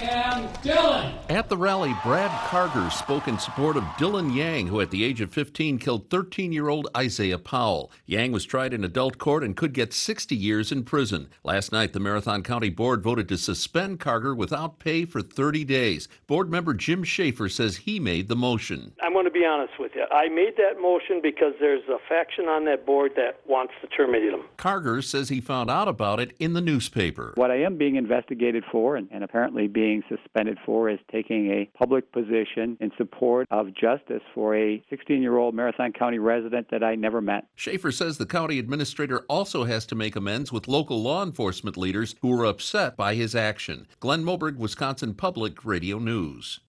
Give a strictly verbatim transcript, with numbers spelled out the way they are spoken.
am Dylan. At the rally, Brad Carger spoke in support of Dylan Yang, who at the age of fifteen killed thirteen-year-old Isaiah Powell. Yang was tried in adult court and could get sixty years in prison. Last night, the Marathon County Board voted to suspend Carger without pay for thirty days. Board member Jim Schaefer says he made the motion. I'm going to be honest with you. I made that motion because there's a faction on that board that wants to terminate him. Carger says he found out about it in the newspaper. What I am being investigated for and, and apparently being suspended for is taking a public position in support of justice for a sixteen-year-old Marathon County resident that I never met. Schaefer says the county administrator also has to make amends with local law enforcement leaders who were upset by his action. Glenn Moberg, Wisconsin Public Radio News.